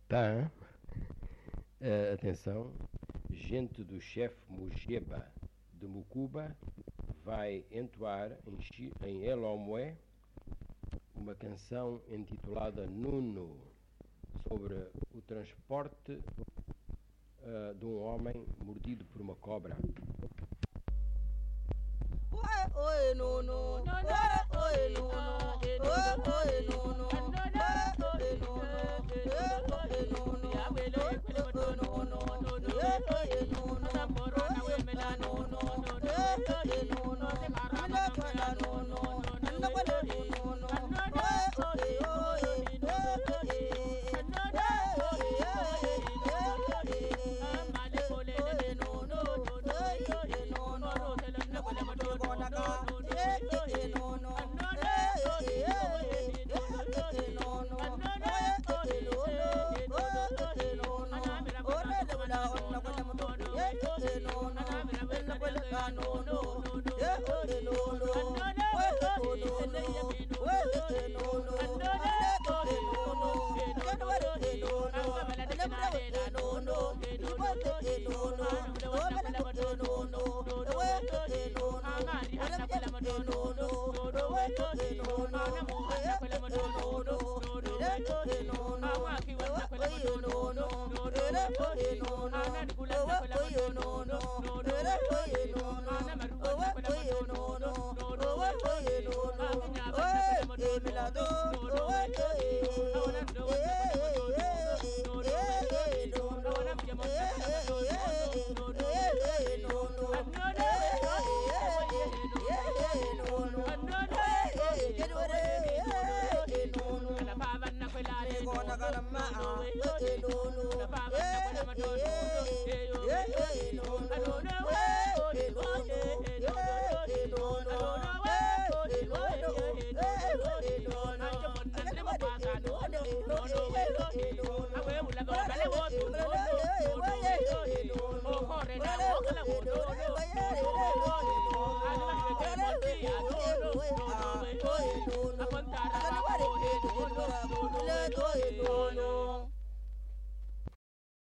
Tá, hein? Atenção, gente do chefe Mujeba de Mucuba vai entoar em Elomé uma canção intitulada Nuno, sobre o transporte de um homem mordido por uma cobra. No